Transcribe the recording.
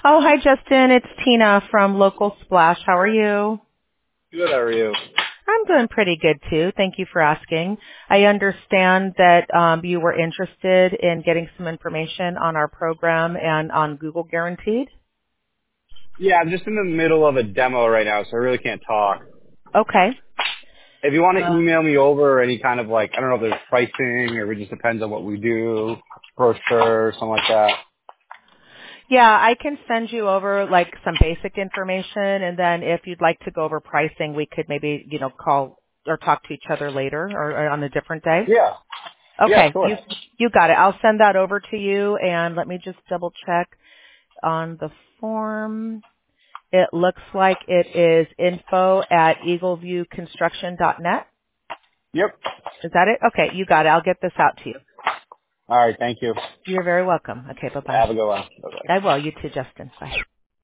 Oh, hi, Justin. It's Tina from Local Splash. How are you? Good, how are you? I'm doing pretty good, too. Thank you for asking. I understand that you were interested in getting some information on our program and on Google Guaranteed. Yeah, I'm just in the middle of a demo right now, so I really can't talk. Okay. If you want to email me over any kind of I don't know if there's pricing or it just depends on what we do, brochure, something like that. Yeah, I can send you over some basic information, and then if you'd like to go over pricing, we could maybe, call or talk to each other later or on a different day. Yeah. Yeah, Okay, sure. you got it. I'll send that over to you, and let me just double check on the form. It looks like it is info@eagleviewconstruction.net. Yep. Is that it? Okay, you got it. I'll get this out to you. All right, thank you. You're very welcome. Okay, bye-bye. Have a good one. Bye-bye. I will. You too, Justin. Bye.